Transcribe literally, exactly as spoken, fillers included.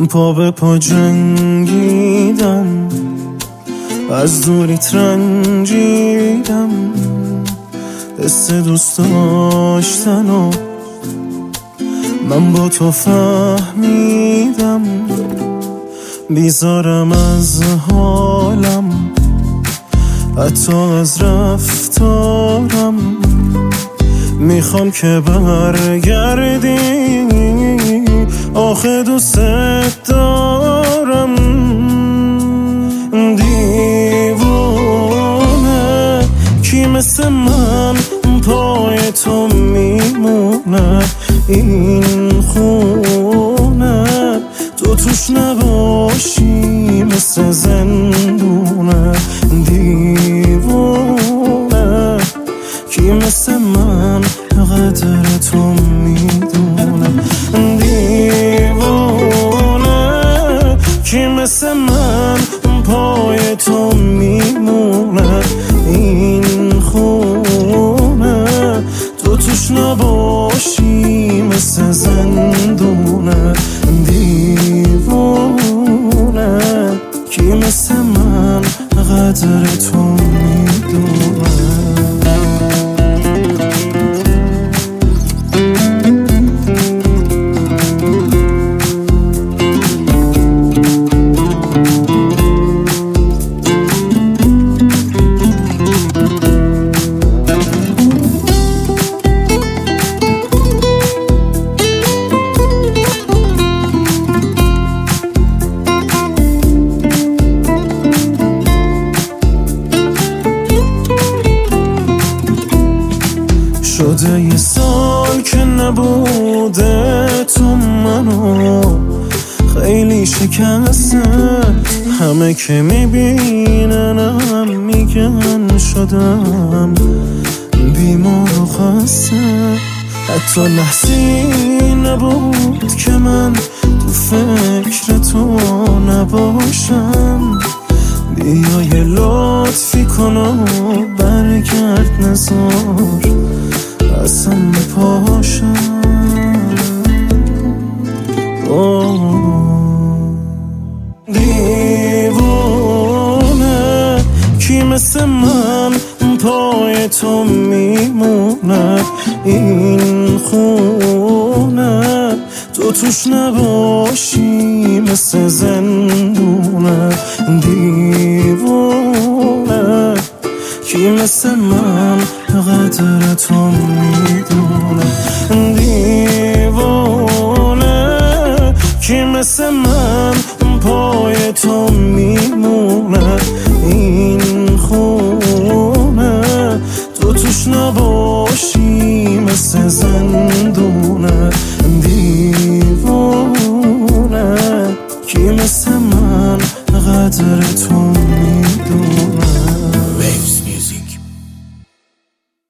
پا به پا جنگیدم، از دوریت رنجیدم، حس دوست داشتن و من با تو فهمیدم. بیزارم از حالم، حتی از رفتارم، میخوام که برگردی، آخه دوست دارم. دیوونه کی مثل من پای تو میمونه، این خونه تو توش نباشی مثل زندونه. دیوونه کی مثل من قدر تو میدونه، دیوونه کی مثل من پای تو میمونه، این خونه تو توش نباشی مثل زندونه. دیوونه کی مثل من قدر تو میدونه. شده یه سال که نبوده تو منو، خیلی شکسته، همه که میبیننم میگن شدم بیمار و خسته. حتی لحظی نبود که من تو فکر تو نباشم. بیا یه لطفی کن و برگرد، نذار اصلا پاشم. دیوونه کی مثل من پای تو میمونه، این خونه تو توش نباشی مثل زندونه. دیوونه کی مثل من قدر تو میدونه، دیوونه کی مثل من پای تو میمونه، این خونه تو توش نباشی مثل زندونه.